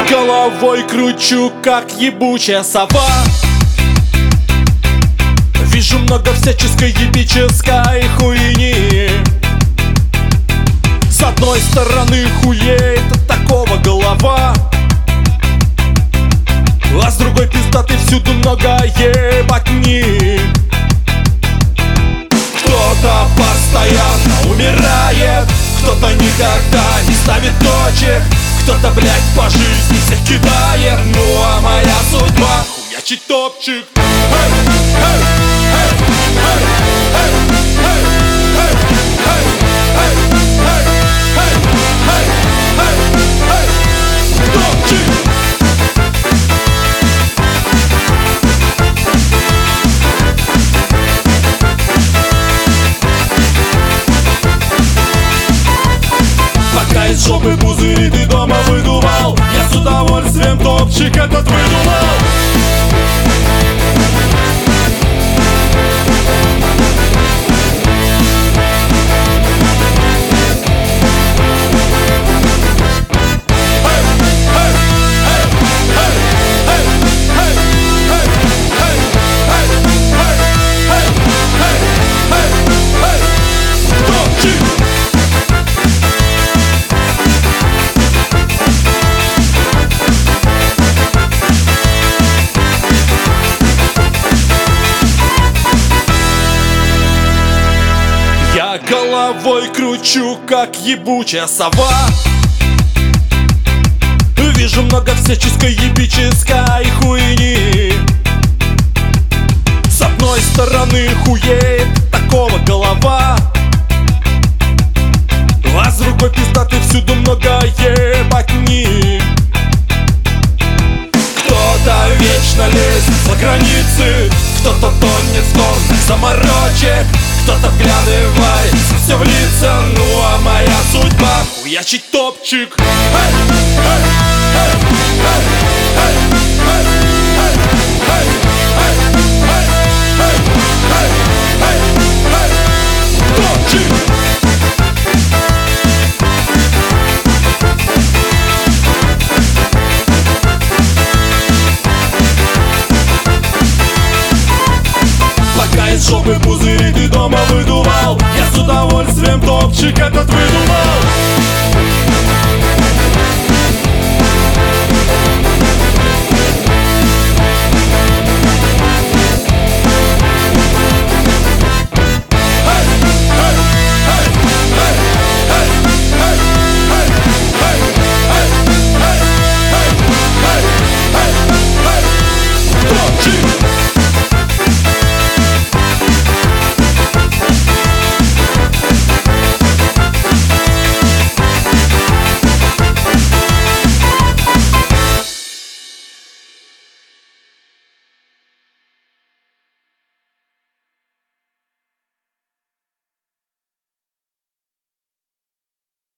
Головой кручу, как ебучая сова. Вижу много всяческой ебической хуйни. С одной стороны хуеет от такого голова, а с другой пиздаты всюду много ебатни. Кто-то постоянно умирает, кто-то никогда не ставит точек, кто-то, блядь, по жизни всех кидает. Ну а моя судьба — хуячить топчик. Пока из жопы пузыри ты дома выдувал, я с удовольствием топчик этот выдумал. Я головой кручу, как ебучая сова. Вижу много всяческой ебической хуйни. С одной стороны хуеет такого голова, а с другой пиздаты всюду много ебатни. Кто-то вечно лезет за границы, кто-то тонет в тоннах заморочек, кто-то вглядывается все в лица. Ну а моя судьба — хуячить топчик. Топчик. Пока из жопы пузыри ты дома выдувал, я с удовольствием топчик этот выдумал.